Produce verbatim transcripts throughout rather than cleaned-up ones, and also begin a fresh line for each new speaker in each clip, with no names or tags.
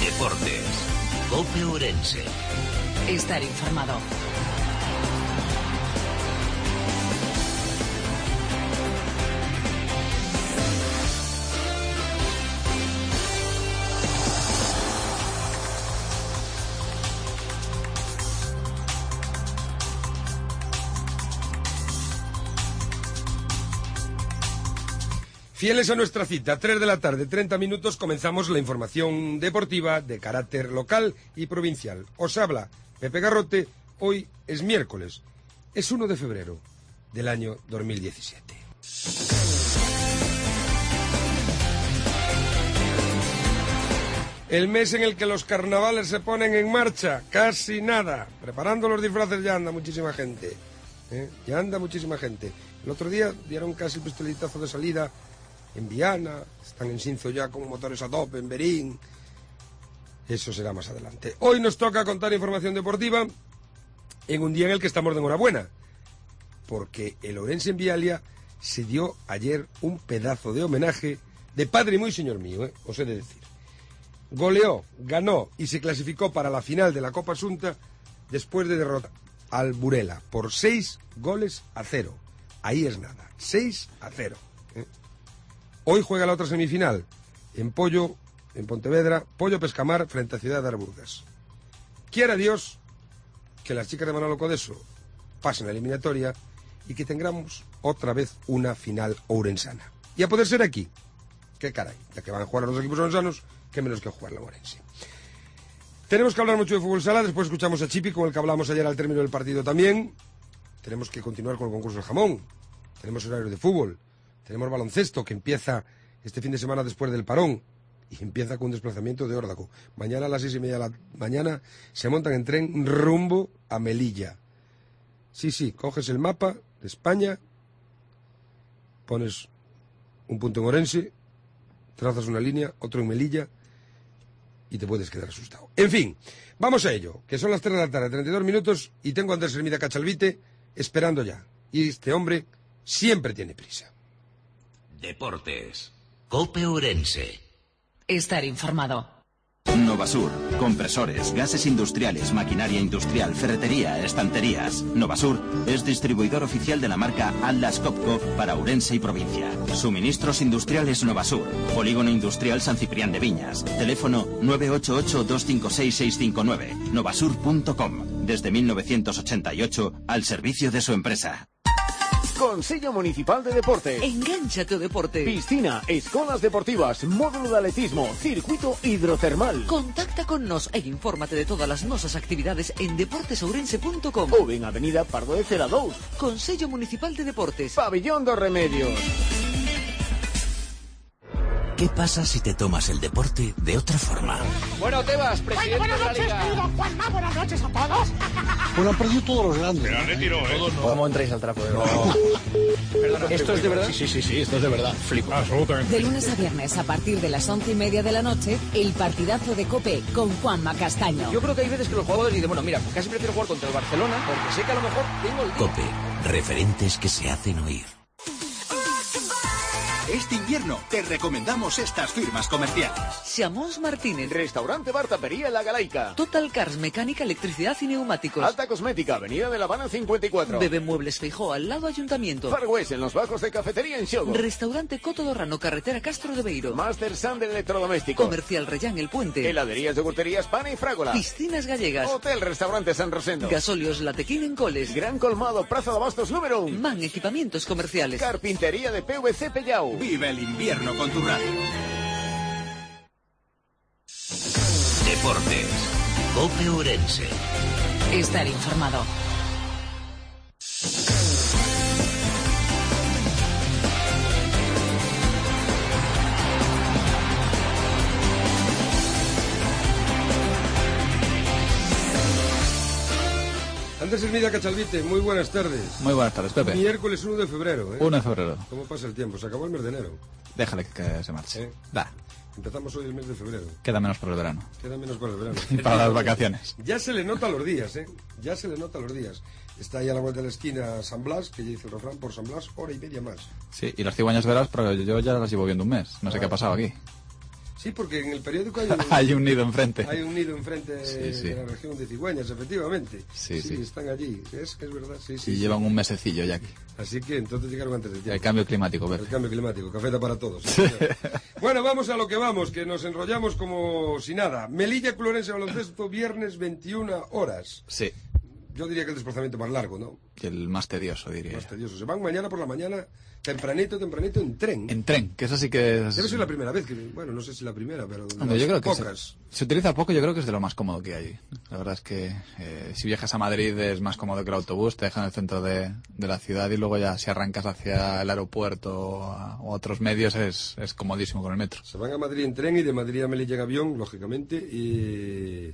Deportes. COPE Ourense.
Estar informado.
Fieles a nuestra cita, tres de la tarde, treinta minutos, comenzamos la información deportiva de carácter local y provincial. Os habla Pepe Garrote, hoy es miércoles, es uno de febrero del año dos mil diecisiete. El mes en el que los carnavales se ponen en marcha, casi nada. Preparando los disfraces ya anda muchísima gente, ¿eh? Ya anda muchísima gente. El otro día dieron casi el pistoletazo de salida en Viana, están en Sinzo ya con motores a tope, en Berín. Eso será más adelante. Hoy nos toca contar información deportiva en un día en el que estamos de enhorabuena, porque el Ourense en Vialia se dio ayer un pedazo de homenaje de padre muy señor mío, ¿eh? Os he de decir. Goleó, ganó y se clasificó para la final de la Copa Asunta después de derrotar al Burela por seis goles a cero. Ahí es nada, seis a cero. ¿eh? Hoy juega la otra semifinal, en Pollo, en Pontevedra, Pollo Pescamar frente a Ciudad de Arburgas. Quiera Dios que las chicas de Manolo Codeso pasen la eliminatoria y que tengamos otra vez una final ourensana. Y a poder ser aquí, qué caray, ya que van a jugar los dos equipos ourensanos, qué menos que jugar la Ourense. Tenemos que hablar mucho de fútbol sala, después escuchamos a Chipi, con el que hablamos ayer al término del partido también. Tenemos que continuar con el concurso del jamón, tenemos horario de fútbol, tenemos baloncesto que empieza este fin de semana después del parón y empieza con un desplazamiento de Órdago. Mañana a las seis y media de la mañana se montan en tren rumbo a Melilla. Sí, sí, coges el mapa de España, pones un punto en Ourense, trazas una línea, otro en Melilla y te puedes quedar asustado. En fin, vamos a ello, que son las tres de la tarde, treinta y dos minutos, y tengo a Andrés Hermida Cachalvite esperando ya. Y este hombre siempre tiene prisa.
Deportes. COPE Ourense.
Estar informado.
Novasur, compresores, gases industriales, maquinaria industrial, ferretería, estanterías. Novasur es distribuidor oficial de la marca Atlas Copco para Ourense y provincia. Suministros industriales Novasur, Polígono Industrial San Ciprián de Viñas. Teléfono nueve ocho ocho, dos cinco seis, seis cinco nueve. novasur punto com. Desde mil novecientos ochenta y ocho al servicio de su empresa.
Consello Municipal de Deporte.
Engánchate ao deporte.
Piscina, escolas deportivas, módulo de atletismo, circuito hidrotermal.
Contacta con nos e infórmate de todas as nosas actividades en deportes ourense punto com
ou en Avenida Pardo de Cera dous.
Consello Municipal de Deportes.
Pabellón dos Remedios.
¿Qué pasa si te tomas el deporte de otra forma?
Bueno, Tebas, presidente
Bueno, buenas
de
noches,
la Liga.
querido Juanma, buenas noches a todos.
Bueno, han perdido todos los grandes.
Pero retiro, ¿eh?
¿Cómo entráis al trapo de verdad?
Perdona,
¿Esto es de verdad?
Sí, sí, sí, esto es de verdad. Flipo.
Absolutamente.
De lunes a viernes a partir de las once y media de la noche, el partidazo de COPE con Juanma Castaño.
Yo creo que hay veces que los jugadores dicen, bueno, mira, casi prefiero jugar contra el Barcelona porque sé que a lo mejor tengo el...
COPE. Referentes que se hacen oír.
Este invierno te recomendamos estas firmas comerciales.
Xamóns Martínez.
Restaurante Bar Tapería La Galaica.
Total Cars, mecánica, electricidad y neumáticos.
Alta Cosmética, Avenida de La Habana cincuenta y cuatro.
Bebe Muebles Feijó, al lado Ayuntamiento.
Far West, en los bajos de Cafetería en Xogo.
Restaurante Coto do Rano, carretera Castro de Beiro.
Master Sand de Electrodomésticos.
Comercial Reyán El Puente.
Heladerías, yogurterías, Pana y Frágola.
Piscinas gallegas.
Hotel Restaurante San Rosendo.
Gasolios Latequín en Coles.
Gran Colmado, Plaza de Abastos número uno.
Man Equipamientos Comerciales.
Carpintería de P V C Pellau.
Vive el invierno con tu radio.
Deportes. COPE Ourense.
Estar informado.
Andrés Hermida Cachalvite, muy buenas tardes.
Muy buenas tardes, Pepe.
Miércoles uno de febrero, ¿eh?
uno de febrero.
¿Cómo pasa el tiempo? Se acabó el mes de enero.
Déjale que se marche.
¿Eh?
Da.
Empezamos hoy el mes de febrero.
Queda menos para el verano.
Queda menos para el verano.
Y para las vacaciones.
Ya se le nota los días, ¿eh? Ya se le nota los días. Está ahí a la vuelta de la esquina San Blas, que ya dice el refrán, por San Blas, hora y media más.
Sí, y las cigüeñas veras, pero yo ya las llevo viendo un mes. No sé
Ah.
qué ha pasado aquí.
Sí, porque en el periódico hay un,
hay un nido enfrente.
Hay un nido enfrente
sí, sí.
de la región de Cigüeñas, efectivamente.
Sí, sí.
sí están allí. Es, es verdad, sí, sí.
Y
sí.
llevan un mesecillo ya aquí.
Así que entonces llegaron antes del tiempo.
El cambio climático, Pepe.
El cambio climático, cafeta para todos. ¿Sí? Bueno, vamos a lo que vamos, que nos enrollamos como si nada. Melilla Club Ourense Baloncesto, viernes veintiuna horas.
Sí.
Yo diría que el desplazamiento más largo, ¿no?
Y el más tedioso, diría.
Más tedioso. Se van mañana por la mañana, tempranito, tempranito, en tren.
En tren, que eso sí que es...
Debe ser la primera vez, que bueno, no sé si la primera, pero
Hombre, yo creo que
pocas.
Se, se utiliza poco, yo creo que es de lo más cómodo que hay. La verdad es que eh, si viajas a Madrid es más cómodo que el autobús, te dejan en el centro de, de la ciudad y luego ya si arrancas hacia el aeropuerto o, a, o otros medios es, es comodísimo con el metro.
Se van a Madrid en tren y de Madrid a Melilla en avión, lógicamente, y...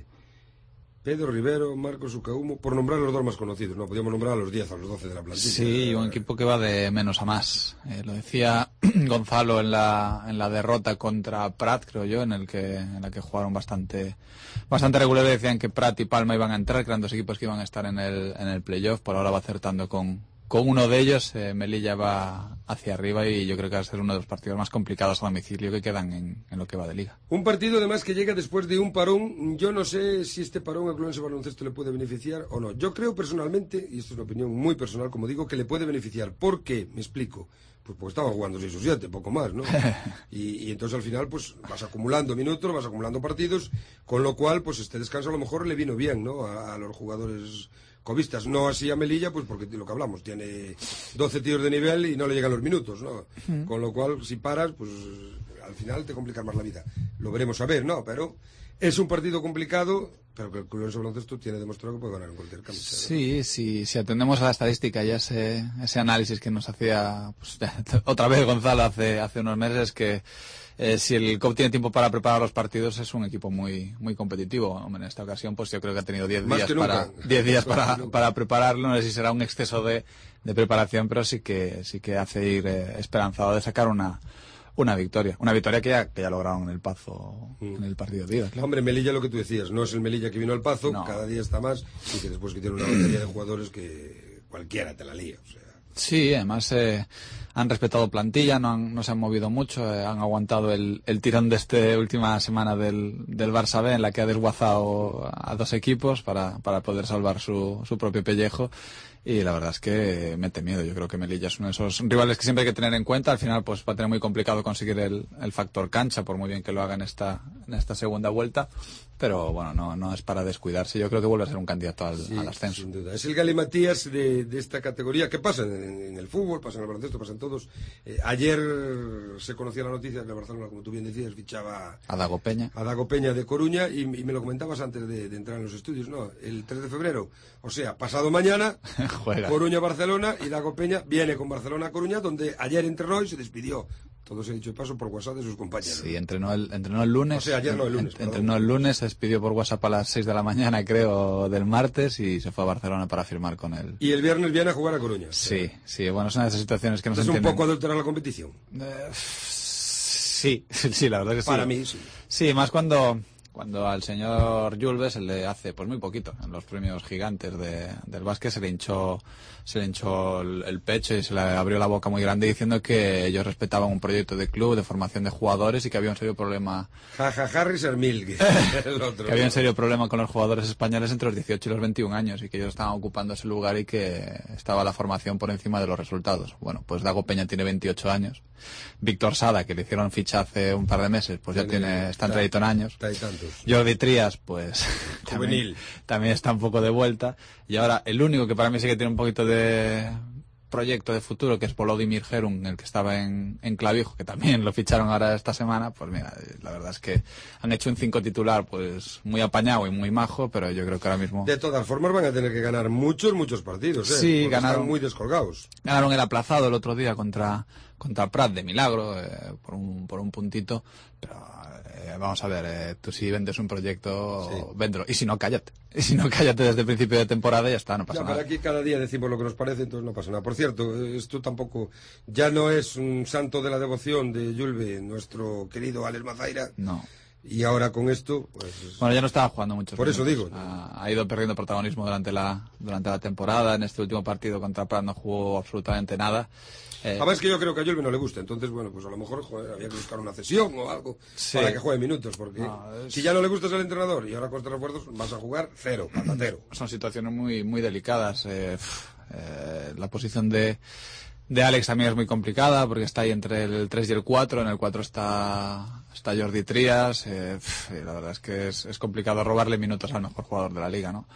Pedro Rivero, Marcos Ucaumo, por nombrar los dos más conocidos, ¿no? Podríamos nombrar a los diez, a los doce de la plantilla.
Sí, un equipo que va de menos a más. Eh, lo decía Gonzalo en la, en la derrota contra Prat, creo yo, en el que en la que jugaron bastante bastante regular. Decían que Prat y Palma iban a entrar, que eran dos equipos que iban a estar en el, en el playoff. Por ahora va acertando con, con uno de ellos. Eh, Melilla va hacia arriba y yo creo que va a ser uno de los partidos más complicados a domicilio que quedan en, en lo que va de liga.
Un partido además que llega después de un parón. Yo no sé si este parón al Club Ourense Baloncesto le puede beneficiar o no. Yo creo personalmente, y esto es una opinión muy personal, como digo, que le puede beneficiar. ¿Por qué? Me explico. Pues porque estaba jugando seis o siete, poco más, ¿no? Y, y entonces al final pues vas acumulando minutos, vas acumulando partidos, con lo cual pues este descanso a lo mejor le vino bien, ¿no? A, a los jugadores cobistas, no así a Melilla, pues porque lo que hablamos, tiene doce tíos de nivel y no le llegan los minutos, ¿no? Mm. Con lo cual, si paras, pues al final te complica más la vida. Lo veremos a ver, ¿no? Pero es un partido complicado, pero que el Club Ourense Baloncesto tiene demostrado que puede ganar en cualquier campo.
Sí, sí, si atendemos a la estadística y a ese, ese análisis que nos hacía pues, otra vez Gonzalo hace, hace unos meses, que Eh, si el C O P tiene tiempo para preparar los partidos, es un equipo muy muy competitivo. En esta ocasión, pues yo creo que ha tenido diez días para diez días para, para prepararlo. No sé si será un exceso de, de preparación, pero sí que sí que hace ir eh, esperanzado de sacar una una victoria. Una victoria que ya, que ya lograron en el Pazo, mm. en el partido de ida. Claro.
Hombre, Melilla, lo que tú decías, no es el Melilla que vino al Pazo, no. Cada día está más, y que después que tiene una batería de jugadores que cualquiera te la lía, o sea.
Sí, además eh, han respetado plantilla, no, han, no se han movido mucho, eh, han aguantado el, el tirón de esta última semana del, del Barça B, en la que ha desguazado a dos equipos para, para poder salvar su, su propio pellejo. Y la verdad es que mete miedo. Yo creo que Melilla es uno de esos rivales que siempre hay que tener en cuenta. Al final pues va a tener muy complicado conseguir el, el factor cancha, por muy bien que lo haga en esta, en esta segunda vuelta. Pero bueno, no, no es para descuidarse. Yo creo que vuelve a ser un candidato al,
sí,
al ascenso.
Sin duda. Es el Galimatías de, de esta categoría. ¿Qué pasa? En, en el fútbol, pasa en el baloncesto, pasa en todos. Eh, ayer se conocía la noticia que el Barcelona, como tú bien decías, fichaba
a Dago Peña.
A Dago Peña de Coruña, y, y me lo comentabas antes de, de entrar en los estudios, ¿no? El tres de febrero, o sea, pasado mañana,
Juega.
Coruña-Barcelona, y Dago Peña viene con Barcelona a Coruña, donde ayer entrenó y se despidió. Todo se ha dicho de paso por WhatsApp de sus compañeros.
Sí, entrenó el, entrenó el lunes.
O sea, ayer no, el lunes.
En, entrenó el lunes, se despidió por WhatsApp a las seis de la mañana, creo, del martes, y se fue a Barcelona para firmar con él.
Y el viernes viene a jugar a Coruña.
Sí, sí, bueno, es una de esas situaciones que no se
¿Es
entienden.
un poco adulterar la competición?
Eh, sí, sí, la verdad que sí.
Para mí, sí.
Sí, más cuando... Cuando al señor Julve se le hace, pues muy poquito, en los premios gigantes de, del básquet se le hinchó, se le hinchó el, el pecho y se le abrió la boca muy grande diciendo que ellos respetaban un proyecto de club, de formación de jugadores, y que había un serio problema.
Jaja, Harry Sermil, que, el otro,
que había un serio problema con los jugadores españoles entre los dieciocho y los veintiún años, y que ellos estaban ocupando ese lugar y que estaba la formación por encima de los resultados. Bueno, pues Dago Peña tiene veintiocho años. Víctor Sada, que le hicieron ficha hace un par de meses, pues ya tiene, tiene está entradito en años. Jordi Trías, pues también, también está un poco de vuelta. Y ahora el único que para mí sí que tiene un poquito de proyecto de futuro, que es Volodymyr Herun, el que estaba en, en Clavijo, que también lo ficharon ahora esta semana. Pues mira, la verdad es que han hecho un cinco titular pues muy apañado y muy majo, pero yo creo que ahora mismo...
De todas formas van a tener que ganar muchos, muchos partidos, ¿eh?
Sí,
porque
ganaron,
están muy descolgados.
Ganaron el aplazado el otro día contra... contra Prat de milagro, eh, por un por un puntito, pero eh, vamos a ver, eh, tú si vendes un proyecto, sí. Véndelo, y si no, cállate, y si no, cállate desde el principio de temporada y ya está, no pasa
ya,
nada.
Pero aquí cada día decimos lo que nos parece, entonces no pasa nada. Por cierto, esto tampoco, ya no es un santo de la devoción de Julve, nuestro querido Alex Mazaira.
No.
Y ahora con esto, pues...
Bueno, ya no estaba jugando mucho.
Por eso digo.
Ha, ha ido perdiendo protagonismo durante la durante la temporada. En este último partido contra Prat no jugó absolutamente nada. Eh,
Además que yo creo que a Yolbe no le gusta, entonces, bueno, pues a lo mejor joder, había que buscar una cesión o algo sí. para que juegue minutos, porque no, es... si ya no le gustas el entrenador y ahora con estos refuerzos vas a jugar cero, patatero.
Son situaciones muy muy delicadas. Eh, eh, la posición de... De Alex también es muy complicada porque está ahí entre el tres y el cuatro. En el cuatro está está Jordi Trías. Eh, la verdad es que es, es complicado robarle minutos al mejor jugador de la liga, ¿no?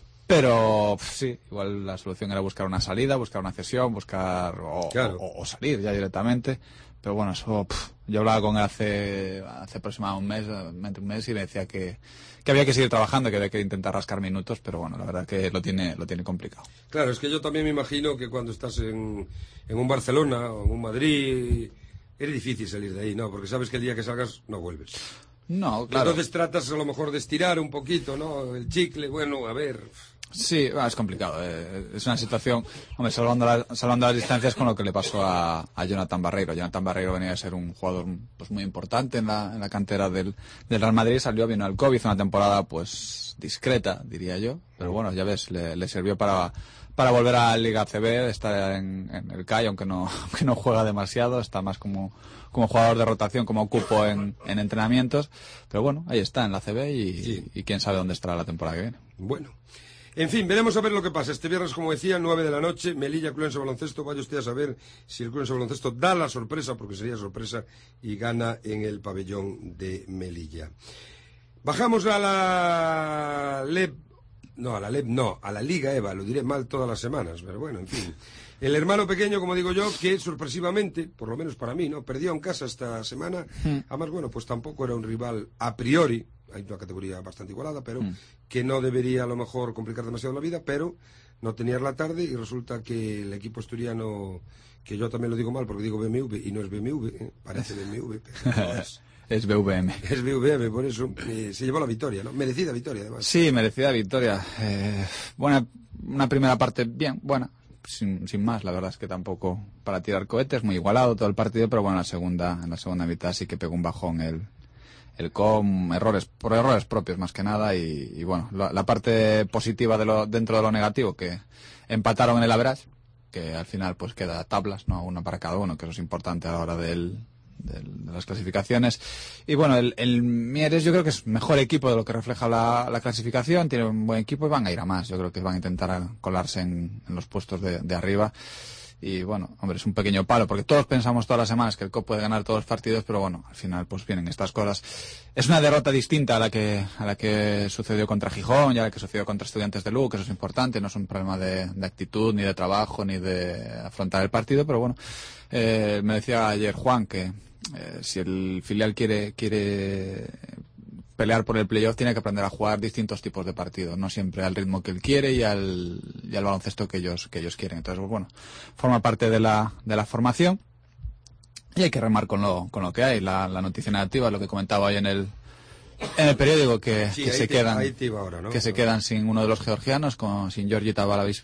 Pero sí, igual la solución era buscar una salida, buscar una cesión, buscar o, claro. o, o salir ya directamente. Pero bueno, eso pff, yo hablaba con él hace hace aproximadamente un mes, un mes y me decía que, que había que seguir trabajando, que había que intentar rascar minutos, pero bueno, la verdad que lo tiene lo tiene complicado.
Claro, es que yo también me imagino que cuando estás en, en un Barcelona o en un Madrid es difícil salir de ahí, ¿no? Porque sabes que el día que salgas no vuelves.
No, claro.
Entonces tratas a lo mejor de estirar un poquito, ¿no? El chicle, bueno, a ver...
Sí, bueno, es complicado. Eh, es una situación, hombre, salvando, la, salvando las distancias con lo que le pasó a, a Jonathan Barreiro. Jonathan Barreiro venía a ser un jugador pues muy importante en la, en la cantera del, del Real Madrid, salió, vino al COVID, hizo una temporada pues discreta, diría yo, pero bueno, ya ves, le, le sirvió para, para volver a la Liga C B, está en, en el C A I, aunque no, aunque no juega demasiado, está más como, como jugador de rotación, como cupo en, en entrenamientos, pero bueno, ahí está en la C B y, sí. y, y quién sabe dónde estará la temporada que viene.
Bueno. En fin, veremos a ver lo que pasa. Este viernes, como decía, nueve de la noche, Melilla, Cluense Baloncesto. Vaya usted a saber si el Cluense Baloncesto da la sorpresa, porque sería sorpresa, y gana en el pabellón de Melilla. Bajamos a la L E B, no, a la L E B no, a la Liga EVA, lo diré mal todas las semanas, pero bueno, en fin. El hermano pequeño, como digo yo, que sorpresivamente, por lo menos para mí, ¿no? Perdió en casa esta semana. Mm. Además, bueno, pues tampoco era un rival a priori. Hay una categoría bastante igualada, pero mm. que no debería a lo mejor complicar demasiado la vida, pero no tenía la tarde y resulta que el equipo asturiano, que yo también lo digo mal porque digo B M W y no es B M W, ¿eh? Parece B M W, pero no es.
Es B V M.
Es B V M, por eso eh, se llevó la victoria, ¿no? Merecida victoria, además.
Sí, merecida victoria. Eh, buena, una primera parte bien, buena. Sin, sin más, la verdad es que tampoco para tirar cohetes, muy igualado todo el partido, pero bueno, en la segunda, en la segunda mitad sí que pegó un bajón el, el C O M, errores, por errores propios más que nada, y, y bueno, la, la parte positiva de lo, dentro de lo negativo, que empataron en el average, que al final pues queda tablas, ¿no? Una para cada uno, que eso es importante a la hora del, del, de las clasificaciones. Y bueno, el, el Mieres yo creo que es mejor equipo de lo que refleja la, la clasificación, tiene un buen equipo y van a ir a más, yo creo que van a intentar colarse en, en los puestos de, de arriba. Y bueno, hombre, es un pequeño palo, porque todos pensamos todas las semanas que el C O P puede ganar todos los partidos, pero bueno, al final pues vienen estas cosas. Es una derrota distinta a la que a la que sucedió contra Gijón y a la que sucedió contra Estudiantes de Lugo, que eso es importante, no es un problema de, de actitud, ni de trabajo, ni de afrontar el partido, pero bueno, eh, me decía ayer Juan que eh, si el filial quiere quiere pelear por el playoff tiene que aprender a jugar distintos tipos de partidos, no siempre al ritmo que él quiere y al, y al baloncesto que ellos que ellos quieren. Entonces, pues bueno, forma parte de la de la formación y hay que remar con lo con lo que hay. La, la noticia negativa, lo que comentaba hoy en el en el periódico, que,
sí,
que se
te,
quedan
ahora, ¿no?
que se quedan sin uno de los georgianos, con sin Giorgi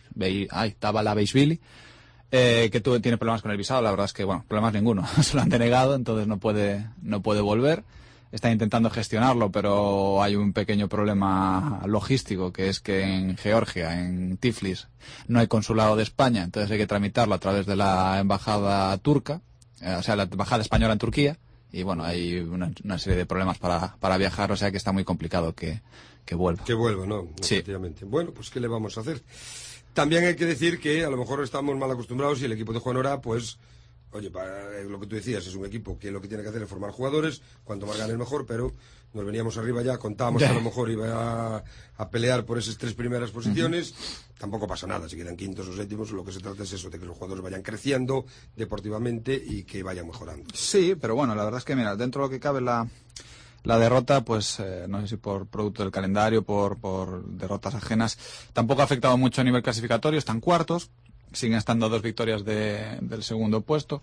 Tavalabeishvili, eh, que tuvo, tiene problemas con el visado. La verdad es que bueno, problemas ninguno, se lo han denegado, entonces no puede no puede volver. Están intentando gestionarlo, pero hay un pequeño problema logístico, que es que en Georgia, en Tiflis, no hay consulado de España, entonces hay que tramitarlo a través de la embajada turca, eh, o sea, la embajada española en Turquía, y bueno, hay una, una serie de problemas para, para viajar, o sea que está muy complicado que, que vuelva.
Que vuelva, ¿no?
Sí.
Efectivamente. Bueno, pues ¿qué le vamos a hacer? También hay que decir que a lo mejor estamos mal acostumbrados y el equipo de Juan Ora, pues... Oye, para lo que tú decías, es un equipo que lo que tiene que hacer es formar jugadores, cuanto más gane mejor, pero nos veníamos arriba ya, contábamos que a lo mejor iba a, a pelear por esas tres primeras posiciones, uh-huh. Tampoco pasa nada, si quedan quintos o séptimos, lo que se trata es eso, de que los jugadores vayan creciendo deportivamente y que vayan mejorando.
Sí, pero bueno, la verdad es que mira, dentro de lo que cabe la, la derrota, pues eh, no sé si por producto del calendario, por, por derrotas ajenas, tampoco ha afectado mucho a nivel clasificatorio, están cuartos, siguen estando a dos victorias de, del segundo puesto.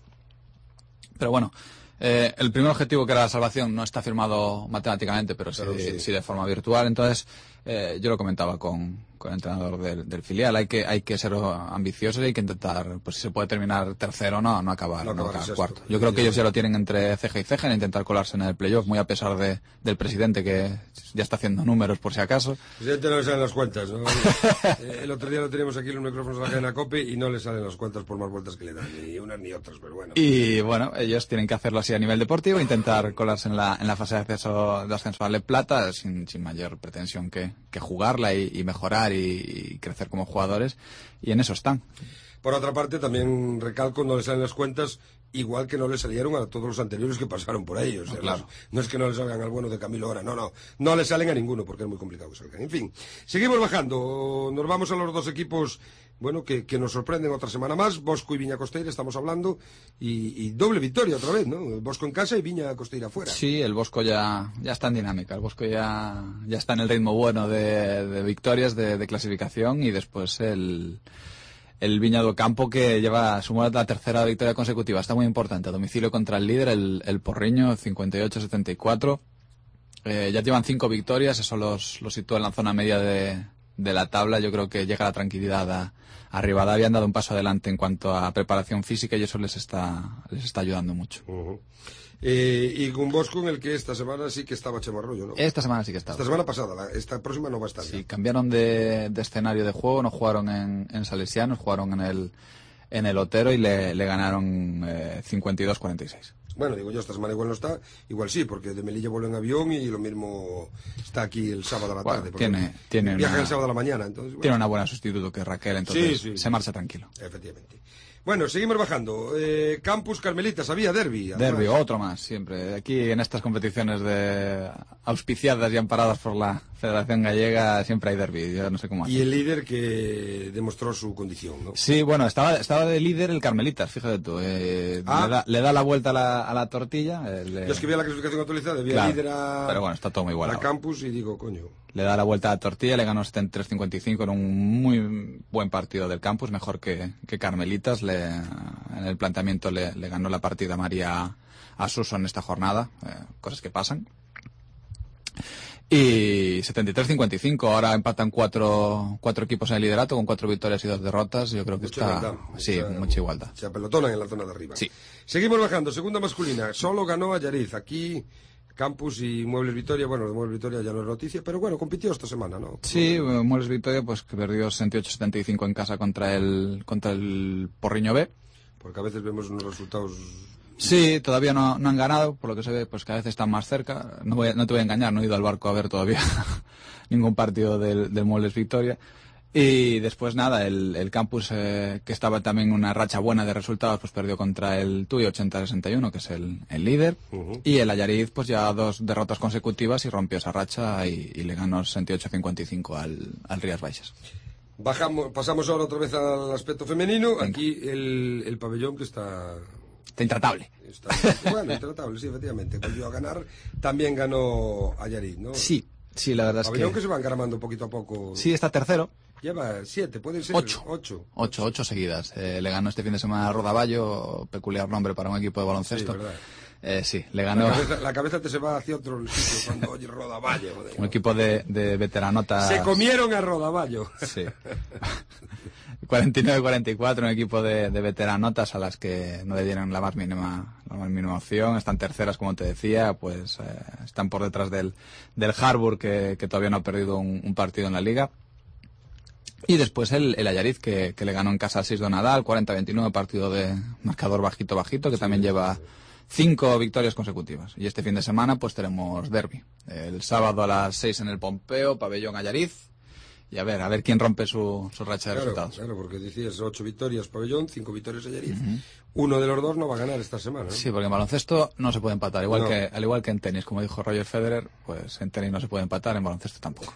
Pero bueno, eh, el primer objetivo, que era la salvación, no está firmado matemáticamente, pero sí, claro, sí. sí de forma virtual. Entonces, eh, yo lo comentaba con, con el entrenador del, del filial. Hay que hay que ser ambiciosos y hay que intentar, pues si se puede terminar tercero, no no acabar, no, no acabar cuarto. Yo creo que ellos ya lo tienen entre ceja y ceja en intentar colarse en el playoff, muy a pesar de del presidente que ya está haciendo números por si acaso.
El presidente no le salen las cuentas, ¿no? El otro día lo teníamos aquí en los micrófonos de la cadena COPE y no le salen las cuentas por más vueltas que le dan, ni unas ni otras, pero bueno.
Y bueno, ellos tienen que hacerlo así a nivel deportivo, intentar colarse en la en la fase de acceso de ascenso a Le Plata sin, sin mayor pretensión que, que jugarla y, y mejorar y, y crecer como jugadores, y en eso están.
Por otra parte, también recalco, no le salen las cuentas igual que no le salieron a todos los anteriores que pasaron por ahí. O sea, no, claro. no, no es que no le salgan al bueno de Camilo ahora, no, no, no le salen a ninguno porque es muy complicado que salgan. En fin, seguimos bajando, nos vamos a los dos equipos, bueno, que, que nos sorprenden otra semana más. Bosco y Viña Costeira estamos hablando, y, y doble victoria otra vez, ¿no? Bosco en casa y Viña Costeira fuera.
Sí, el Bosco ya, ya está en dinámica, el Bosco ya, ya está en el ritmo bueno de, de victorias, de, de clasificación, y después el... El Viña do Campo, que lleva sumada la tercera victoria consecutiva. Está muy importante. A domicilio contra el líder, el, el Porriño, cincuenta y ocho a setenta y cuatro. Eh, ya llevan cinco victorias. Eso los, los sitúa en la zona media de, de la tabla. Yo creo que llega la tranquilidad a, a Rivadavia. Han dado un paso adelante en cuanto a preparación física y eso les está, les está ayudando mucho.
Uh-huh. Eh, y con Bosco, en el que esta semana sí que estaba Chema Arroyo, ¿no?
Esta semana sí que estaba.
Esta semana pasada, la, esta próxima no va a estar.
Sí,
ya.
Cambiaron de, de escenario de juego, no jugaron en, en Salesianos, jugaron en el, en el Otero y le, le ganaron eh, cincuenta y dos a cuarenta y seis.
Bueno, digo yo, esta semana igual no está, igual sí, porque de Melilla vuelve en avión y lo mismo está aquí el sábado a la
bueno,
tarde.
Tiene, tiene
viaja
una,
el sábado a la mañana, entonces... Bueno.
Tiene una buena sustituto que es Raquel, entonces
sí, sí,
se marcha tranquilo.
Efectivamente. Bueno, seguimos bajando. Eh, Campus Carmelitas, había derbi.
Derbi, otro más, siempre. Aquí en estas competiciones de auspiciadas y amparadas por la Federación Gallega siempre hay derbi, yo no sé cómo hace.
Y el líder que demostró su condición, ¿no?
Sí, bueno, estaba estaba de líder el Carmelitas, fíjate tú. Eh,
ah.
le, da, le da la vuelta a la, a la tortilla. El,
yo es que vi la clasificación actualizada, vi
claro,
el líder a...
Pero bueno, está todo muy igualado.
A Campus y digo, coño...
Le da la vuelta a la tortilla, le ganó setenta y tres a cincuenta y cinco en un muy buen partido del Campus, mejor que, que Carmelitas. Le, en el planteamiento le, le ganó la partida María a Suso en esta jornada, eh, cosas que pasan. Y setenta y tres a cincuenta y cinco, ahora empatan cuatro, cuatro equipos en el liderato con cuatro victorias y dos derrotas. Yo creo que
mucha
está...
igualdad,
sí,
mucha,
mucha igualdad.
Se apelotonan en la zona de arriba.
Sí.
Seguimos bajando, segunda masculina, solo ganó a Yariz. Aquí... Campus y Muebles Vitoria, bueno, de Muebles Vitoria ya no es noticia, pero bueno, compitió esta semana, ¿no?
Sí, Muebles Vitoria, pues que perdió sesenta y ocho a setenta y cinco en casa contra el contra el Porriño B.
Porque a veces vemos unos resultados...
Sí, todavía no, no han ganado, por lo que se ve, pues cada vez están más cerca. No, voy, no te voy a engañar, no he ido al Barco a ver todavía ningún partido del, del Muebles Vitoria. Y después nada, el, el Campus, eh, que estaba también en una racha buena de resultados, pues perdió contra el Tui ochenta a sesenta y uno, que es el, el líder. Uh-huh. Y el Allariz, pues ya dos derrotas consecutivas y rompió esa racha y, y le ganó sesenta y ocho a cincuenta y cinco al, al Rías Baixas.
Bajamos, pasamos ahora otra vez al aspecto femenino. Venga. Aquí el, el pabellón que está...
Está intratable.
Está, bueno, intratable, sí, efectivamente. Volvió a ganar. También ganó Allariz, ¿no?
Sí, sí, la verdad es que...
Pabellón que se va encaramando poquito a poco.
Sí, está tercero.
Lleva siete, pueden ser
ocho.
Ocho.
Ocho, ocho seguidas. Eh, le ganó este fin de semana a Rodaballo, peculiar nombre para un equipo de baloncesto.
Sí, verdad.
Eh, sí, le ganó...
La cabeza, la cabeza te se va hacia otro sitio cuando oye Rodaballo.
Un equipo de, de veteranotas...
Se comieron a Rodaballo.
Sí. cuarenta y nueve a cuarenta y cuatro, un equipo de, de veteranotas a las que no le dieron la más mínima, la más mínima opción. Están terceras, como te decía, pues eh, están por detrás del, del Harbour, que, que todavía no ha perdido un, un partido en la liga. Y después el, el Allariz, que, que le ganó en casa al seis de Nadal, cuarenta a veintinueve, partido de marcador bajito, bajito, que sí, también lleva cinco victorias consecutivas. Y este fin de semana pues tenemos derbi. El sábado a las seis en el Pompeo, pabellón Allariz. Y a ver, a ver quién rompe su, su racha de
claro,
resultados.
Claro, porque decías ocho victorias pabellón, cinco victorias Allariz. Uh-huh. Uno de los dos no va a ganar esta semana, ¿no?
Sí, porque en baloncesto no se puede empatar. Igual
no.
que, al igual que en tenis, como dijo Roger Federer, pues en tenis no se puede empatar, en baloncesto tampoco.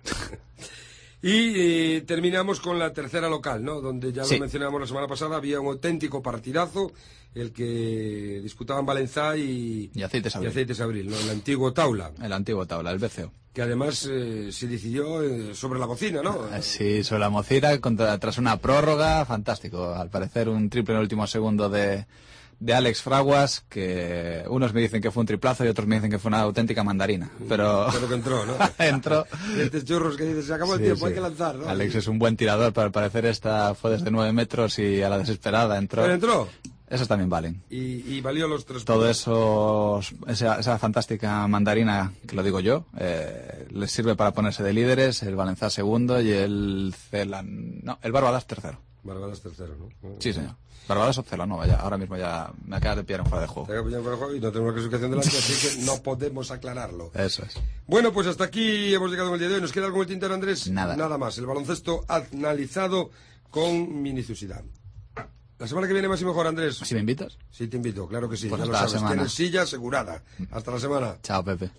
Y eh, terminamos con la tercera local, ¿no? Donde ya sí. lo mencionábamos la semana pasada, había un auténtico partidazo, el que disputaban Valenzá y,
y Aceites Abril,
y Aceites Abril, ¿no? El antiguo Taula.
El antiguo Taula, el B C O.
Que además eh, se decidió eh, sobre la bocina, ¿no?
Sí, sobre la bocina, contra, tras una prórroga, fantástico. Al parecer un triple en el último segundo de, de Alex Fraguas, que unos me dicen que fue un triplazo y otros me dicen que fue una auténtica mandarina. Pero,
pero que entró, ¿no?
entró.
Estos churros que dices, se acabó el
Sí,
tiempo,
sí.
hay que lanzar, ¿no?
Alex es un buen tirador, pero al parecer esta fue desde nueve metros y a la desesperada entró.
Pero entró.
Esos también valen.
Y, y valió los tres
Todo
puntos.
eso, esa, esa fantástica mandarina, que lo digo yo, eh, les sirve para ponerse de líderes, el Valencia segundo y el Celan... No, el Barbadas tercero.
Barbadas tercero, ¿no?
Sí, señor. Barbadas o Celanova, ya, ahora mismo ya me acaba de pillar en fuera de juego.
Se acaba de pillar en fuera de juego y no tenemos clasificación delante, así que no podemos aclararlo.
Eso es.
Bueno, pues hasta aquí hemos llegado con el día de hoy. ¿Nos queda algo en el tintero, Andrés?
Nada.
Nada más. El baloncesto analizado con minuciosidad. La semana que viene más y mejor, Andrés.
¿Sí me invitas?
Sí, te invito, claro que sí.
Pues
ya lo
hasta la
sabes,
semana.
tienes silla asegurada. Hasta la semana.
Chao, Pepe.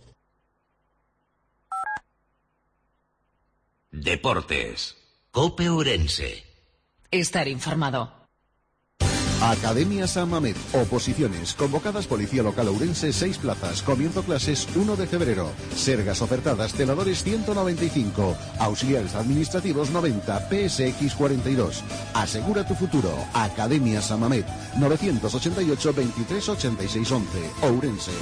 Deportes. Cope Ourense.
Estar informado.
Academia San Mamet. Oposiciones. Convocadas Policía Local Ourense, seis plazas. Comienzo clases uno de febrero. Sergas ofertadas, celadores ciento noventa y cinco. Auxiliares administrativos noventa. P S X cuarenta y dos. Asegura tu futuro. Academia San Mamet. novecientos ochenta y ocho, veintitrés ochenta y seis once. Ourense.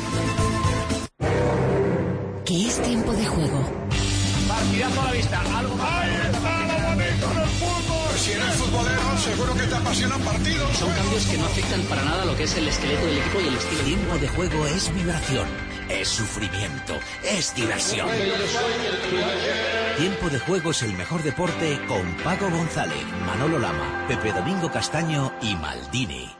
Que es tiempo de juego.
Partidazo a la vista. Algo más. ¡Ahí está lo bonito del fútbol! Si eres futbolero, seguro que te apasionan partidos.
Son cambios que no afectan para nada lo que es el esqueleto del equipo y el estilo.
Tiempo de juego es vibración, es sufrimiento, es diversión. Tiempo de juego es el mejor deporte con Paco González, Manolo Lama, Pepe Domingo Castaño y Maldini.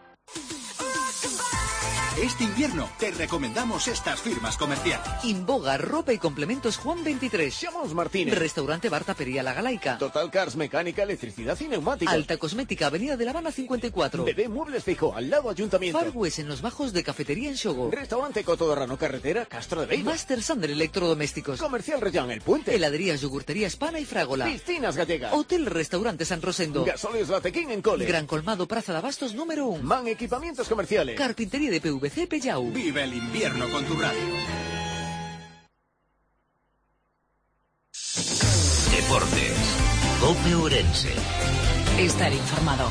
Este invierno te recomendamos estas firmas comerciales.
Inboga, ropa y complementos Juan veintitrés.
Llamamos Martínez.
Restaurante Bar Tapería La Galaica.
Total Cars, mecánica, electricidad y neumática.
Alta Cosmética, Avenida de La Habana cincuenta y cuatro.
Bebé Muebles Fijo, al lado Ayuntamiento.
Far West en los bajos de Cafetería en Shogo.
Restaurante Cotodarrano, carretera Castro de Veiga.
Master Sander Electrodomésticos.
Comercial Reyán, El Puente.
Heladerías, yogurtería Hispana y Frágola.
Piscinas Gallegas.
Hotel Restaurante San Rosendo.
Gasolios Latequín en Cole.
Gran Colmado, Praza de Abastos número uno.
Man Equipamientos Comerciales.
Carpintería de P V C Pellau.
Vive el invierno con tu radio.
Deportes. Cope Ourense.
Estar informado.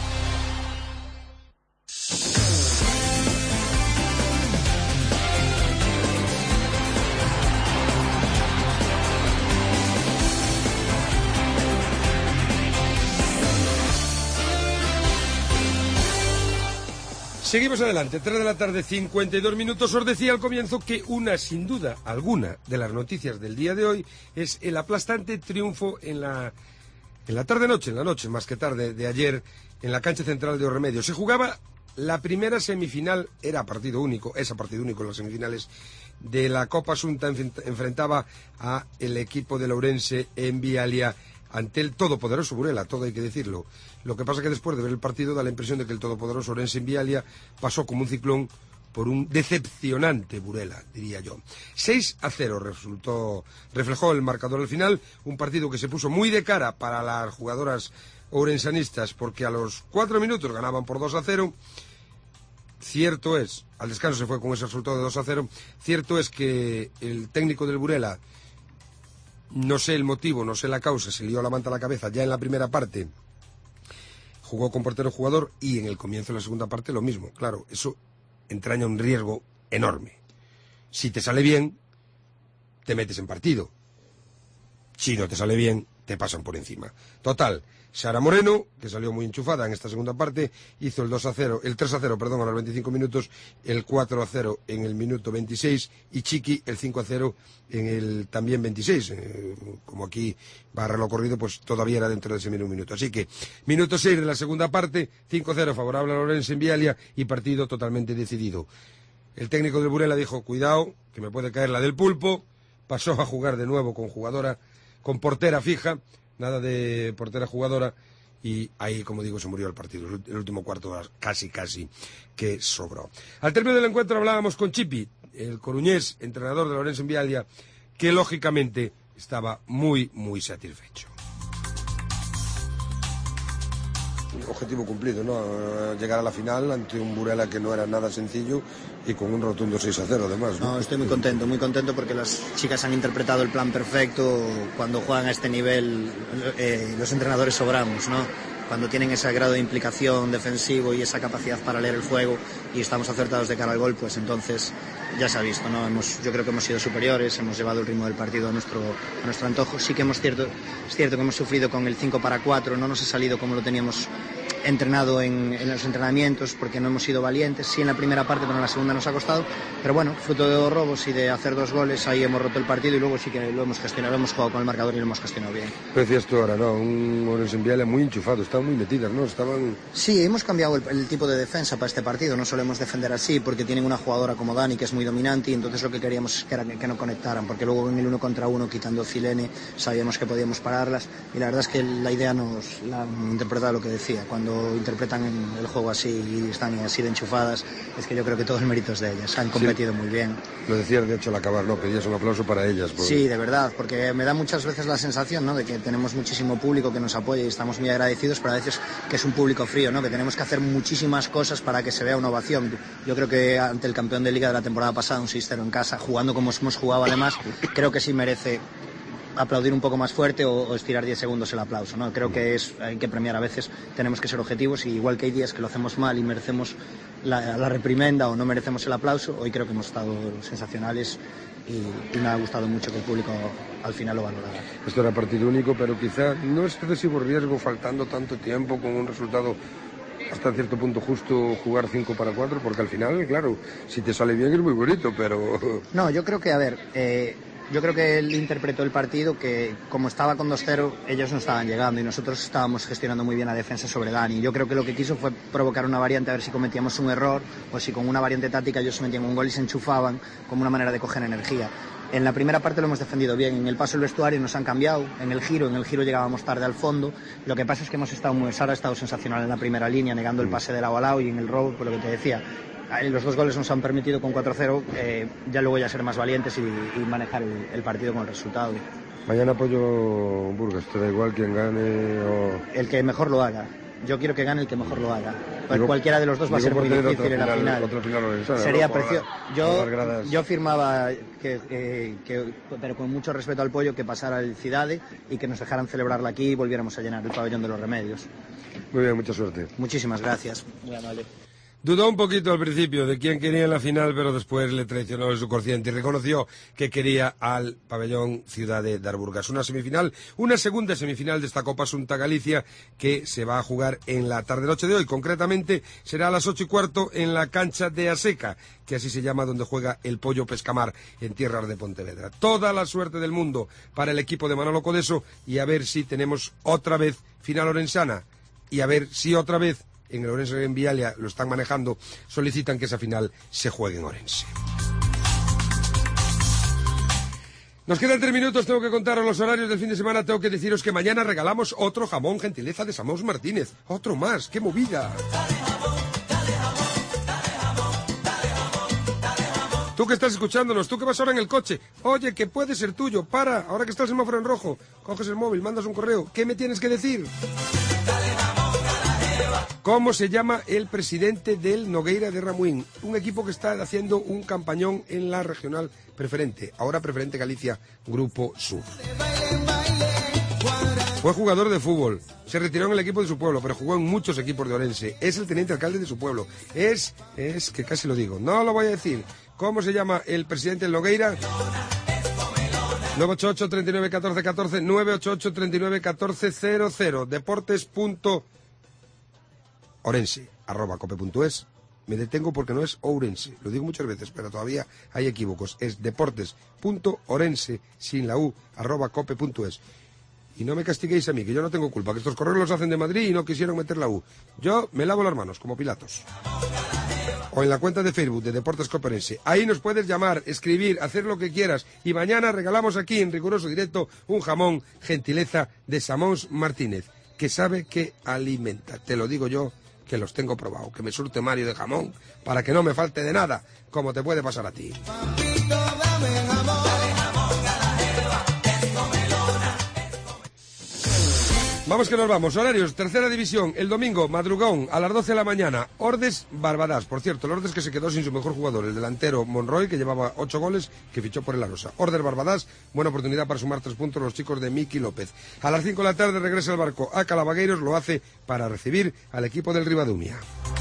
Seguimos adelante, tres de la tarde, cincuenta y dos minutos. Os decía al comienzo que una, sin duda alguna, de las noticias del día de hoy es el aplastante triunfo en la, en la tarde-noche, en la noche, más que tarde, de ayer, en la cancha central de Orremedios. Se jugaba la primera semifinal, era partido único, es a partido único en las semifinales de la Copa Asunta, enfrentaba a el equipo de Ourense en Vialia ante el todopoderoso Burela, todo hay que decirlo. Lo que pasa que después de ver el partido da la impresión de que el todopoderoso Ourense en Vialia pasó como un ciclón por un decepcionante Burela, diría yo. seis a cero resultó, reflejó el marcador al final, un partido que se puso muy de cara para las jugadoras ourensanistas, porque a los cuatro minutos ganaban por dos a cero. Cierto es, al descanso se fue con ese resultado de dos a cero, cierto es que el técnico del Burela, no sé el motivo, no sé la causa, se lió la manta a la cabeza ya en la primera parte, jugó con portero jugador y en el comienzo de la segunda parte lo mismo. Claro, eso entraña un riesgo enorme. Si te sale bien, te metes en partido. Si no te sale bien, te pasan por encima. Total, Sara Moreno, que salió muy enchufada en esta segunda parte, hizo el dos a cero, el tres a cero, perdón, a los veinticinco minutos, el cuatro a cero en el minuto veintiséis y Chiqui el cinco a cero en el también veintiséis. Eh, como aquí va a reloj corrido, pues todavía era dentro de ese mismo minuto. Así que, minuto seis de la segunda parte, cinco a cero favorable a Ourense en Vialia y partido totalmente decidido. El técnico del Burela dijo, cuidado, que me puede caer la del Pulpo, pasó a jugar de nuevo con jugadora, con portera fija, nada de portera jugadora, y ahí, como digo, se murió el partido. El último cuarto casi, casi que sobró. Al término del encuentro hablábamos con Chipi, el coruñés, entrenador de Ourense en Vialia, que lógicamente estaba muy, muy satisfecho. Objetivo cumplido, ¿no? Llegar a la final ante un Burela que no era nada sencillo y con un rotundo seis a cero además, ¿no?
No, estoy muy contento, muy contento porque las chicas han interpretado el plan perfecto. Cuando juegan a este nivel, eh, los entrenadores sobramos, ¿no? cuando tienen ese grado de implicación defensivo y esa capacidad para leer el juego y estamos acertados de cara al gol, pues entonces ya se ha visto, ¿no? Hemos, yo creo que hemos sido superiores, hemos llevado el ritmo del partido a nuestro, a nuestro antojo. Sí que hemos cierto, es cierto que hemos sufrido con el cinco para cuatro, no nos ha salido como lo teníamos entrenado en, en los entrenamientos porque no hemos sido valientes, sí en la primera parte, pero en la segunda nos ha costado, pero bueno, fruto de dos robos y de hacer dos goles, ahí hemos roto el partido y luego sí que lo hemos gestionado, lo hemos jugado con el marcador y lo hemos gestionado bien.
Decías tú ahora, ¿no? Un Orense en Viale muy enchufado, estaban muy metidas, ¿no? Estaban...
Sí, hemos cambiado el, el tipo de defensa para este partido, no solemos defender así porque tienen una jugadora como Dani que es muy dominante y entonces lo que queríamos es que, era que, que no conectaran, porque luego en el uno contra uno quitando Filene sabíamos que podíamos pararlas y la verdad es que la idea nos la han interpretado lo que decía, cuando interpretan el juego así y están así de enchufadas, es que yo creo que todo el mérito es de ellas, han competido sí. muy bien.
Lo decías de hecho al acabar, ¿no? Pedías un aplauso para ellas. Porque...
Sí, de verdad, porque me da muchas veces la sensación, ¿no? De que tenemos muchísimo público que nos apoya y estamos muy agradecidos, pero a veces que es un público frío, ¿no? Que tenemos que hacer muchísimas cosas para que se vea una ovación. Yo creo que ante el campeón de Liga de la temporada pasada, un seis cero en casa, jugando como hemos jugado además, creo que sí merece aplaudir un poco más fuerte o, o estirar diez segundos el aplauso, ¿no? Creo que es, hay que premiar a veces, tenemos que ser objetivos y igual que hay días que lo hacemos mal y merecemos la, la reprimenda o no merecemos el aplauso, hoy creo que hemos estado sensacionales y, y me ha gustado mucho que el público al final lo valorara.
Esto era partido único, pero quizá no es excesivo riesgo faltando tanto tiempo con un resultado hasta cierto punto justo jugar cinco para cuatro, porque al final, claro, si te sale bien es muy bonito, pero...
No, yo creo que, a ver... Eh, Yo creo que él interpretó el partido que, como estaba con dos cero, ellos no estaban llegando y nosotros estábamos gestionando muy bien la defensa sobre Dani. Yo creo que lo que quiso fue provocar una variante, a ver si cometíamos un error o si con una variante táctica ellos se metían un gol y se enchufaban como una manera de coger energía. En la primera parte lo hemos defendido bien, en el paso del vestuario nos han cambiado, en el giro, en el giro llegábamos tarde al fondo. Lo que pasa es que hemos estado muy... Sara ha estado sensacional en la primera línea, negando el pase de lado a lado y en el robo, por lo que te decía. Los dos goles nos han permitido con cuatro cero eh, ya luego ya ser más valientes y, y manejar el, el partido con el resultado.
Mañana apoyo Burgas, te da igual quien gane o...
El que mejor lo haga. Yo quiero que gane el que mejor lo haga. Digo, cualquiera de los dos va a ser muy difícil en la final.
Otro final Orensana,
sería
¿no?
precioso. Yo, yo firmaba, que, eh, que, pero con mucho respeto al pollo, que pasara el Cidade y que nos dejaran celebrarla aquí y volviéramos a llenar el pabellón de los Remedios.
Muy bien, mucha suerte.
Muchísimas gracias. Muy amable.
Dudó un poquito al principio de quién quería en la final, pero después le traicionó el subconsciente y reconoció que quería al pabellón Ciudad de Darburgas. Una semifinal, una segunda semifinal de esta Copa Asunta Galicia que se va a jugar en la tarde-noche de hoy. Concretamente será a las ocho y cuarto en la cancha de Aseca, que así se llama donde juega el Pollo Pescamar en tierras de Pontevedra. Toda la suerte del mundo para el equipo de Manolo Codeso y a ver si tenemos otra vez final orensana y a ver si otra vez en el Orense en Vialia lo están manejando, solicitan que esa final se juegue en Orense. Nos quedan tres minutos, tengo que contaros los horarios del fin de semana, tengo que deciros que mañana regalamos otro jamón gentileza de Samós Martínez, otro más, ¡qué movida! Tú que estás escuchándonos, tú que vas ahora en el coche, oye, que puede ser tuyo, para, ahora que está el semáforo en rojo, coges el móvil, mandas un correo, ¿qué me tienes que decir? ¿Cómo se llama el presidente del Nogueira de Ramuín? Un equipo que está haciendo un campañón en la regional preferente, ahora preferente Galicia, Grupo Sur. Fue jugador de fútbol, se retiró en el equipo de su pueblo, pero jugó en muchos equipos de Orense. Es el teniente alcalde de su pueblo. Es, es que casi lo digo, no lo voy a decir. ¿Cómo se llama el presidente del Nogueira? nueve ocho ocho, treinta y nueve, catorce, catorce, nueve ocho ocho, treinta y nueve, catorce, cero cero. Deportes. Orense, arroba cope punto es. Me detengo porque no es Ourense, lo digo muchas veces, pero todavía hay equívocos. Es deportes.orense, sin la U, arroba cope punto es. Y no me castiguéis a mí, que yo no tengo culpa, que estos correos los hacen de Madrid y no quisieron meter la U. Yo me lavo las manos, como Pilatos. O en la cuenta de Facebook de Deportes Cope Orense. Ahí nos puedes llamar, escribir, hacer lo que quieras. Y mañana regalamos aquí, en riguroso directo, un jamón gentileza de Samós Martínez, que sabe que alimenta. Te lo digo yo, que los tengo probado, que me surte Mario de jamón para que no me falte de nada, como te puede pasar a ti. Papito, dame jamón, dale jamón a la jeva, es comelona, es comelona. Vamos que nos vamos. Horarios, tercera división, el domingo, madrugón, a las doce de la mañana, Ordes, Barbadas. Por cierto, el Ordes que se quedó sin su mejor jugador, el delantero Monroy, que llevaba ocho goles, que fichó por el Arosa. Ordes, Barbadas, buena oportunidad para sumar tres puntos los chicos de Miki López. A las cinco de la tarde regresa el barco a Calavagueiros, lo hace para recibir al equipo del Ribadumia.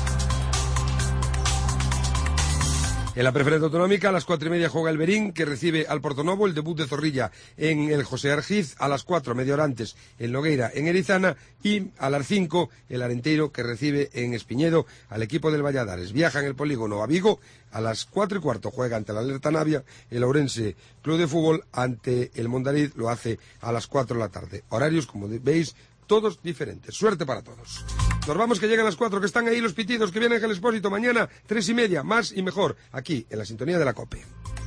En la preferencia autonómica, a las cuatro y media juega el Berín, que recibe al Portonovo, el debut de Zorrilla en el José Argiz, a las cuatro, media hora antes, el Nogueira en Erizana, y a las cinco, el Arenteiro, que recibe en Espiñedo al equipo del Valladares. Viaja en el polígono a Vigo, a las cuatro y cuarto juega ante el Alerta Navia, el Ourense Club de Fútbol ante el Mondariz lo hace a las cuatro de la tarde. Horarios, como veis, todos diferentes. Suerte para todos. Nos vamos, que llegan las cuatro, que están ahí los pitidos, que viene Ángel Expósito mañana, tres y media, más y mejor, aquí, en la sintonía de la COPE.